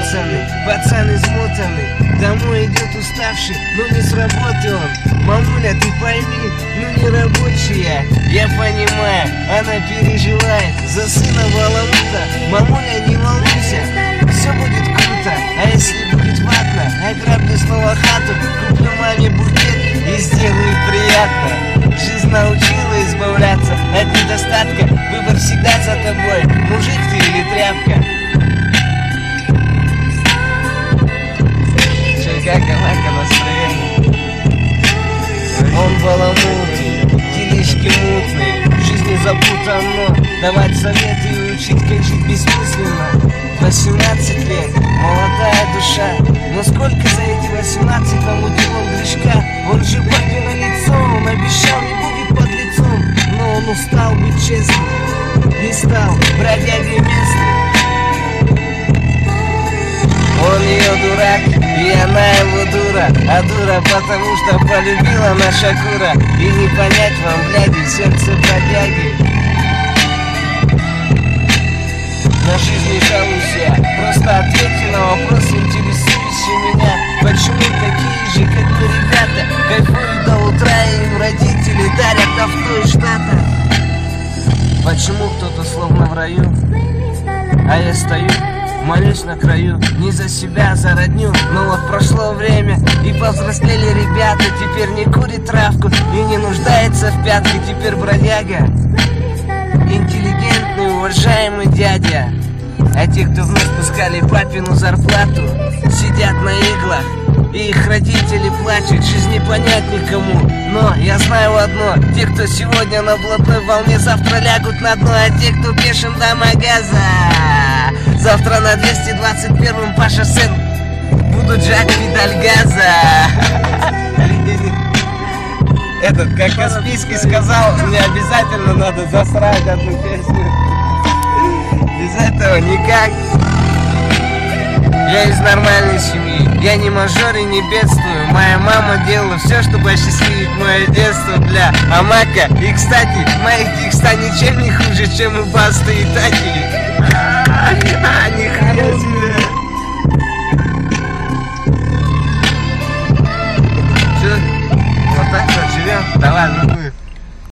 пацан измотанный, домой идет уставший, но не с работы он. Мамуля, ты пойми, ну не рабочая, я понимаю, она переживает за сына баламута. Мамуля, не волнуйся, все будет круто, а если будет ватно, ограблю снова хату, куплю маме букет и сделаю приятно. Жизнь научила избавляться от недостатка, выбор всегда за тобой, мужик ты или тряпка. Как настроение? Он баламутный, делишки мутные, в жизни запутано, давать советы и учить, как жить бессмысленно. 18 лет, молодая душа, но сколько за эти 18 намутил он грешка? Он же папе на лицо, он обещал не будет под лицом, но он устал быть честным, не стал бродягой местным. Он ее дурак, и она его дура, а дура потому что полюбила наша кура. И не понять вам, бляди, сердце бродяги. На жизнь не жалуйся, просто ответьте на вопрос, интересующий меня. Почему такие же, как мы, ребята, кайфуют до утра, и им родители дарят авто и штата? Почему кто-то словно в раю, а я стою, молюсь на краю, не за себя, а за родню. Но вот прошло время, и повзрослели ребята, теперь не курит травку и не нуждается в пятке. Теперь бродяга, интеллигентный, уважаемый дядя. А те, кто вновь пускали папину зарплату, сидят на иглах, и их родители плачут. Жизнь не понять никому, но я знаю одно: те, кто сегодня на блатной волне, завтра лягут на дно. А те, кто пешим до магаза, завтра на 221-м по шоссе будут жать педаль газа. Этот, как Каспийский сказал, мне обязательно надо засрать одну песню. Без этого никак. Я из нормальной семьи, я не мажор и не бедствую. Моя мама делала все, чтобы осчастливить мое детство для Амака. И, кстати, моих текста ничем не хуже, чем у Басты и Таки.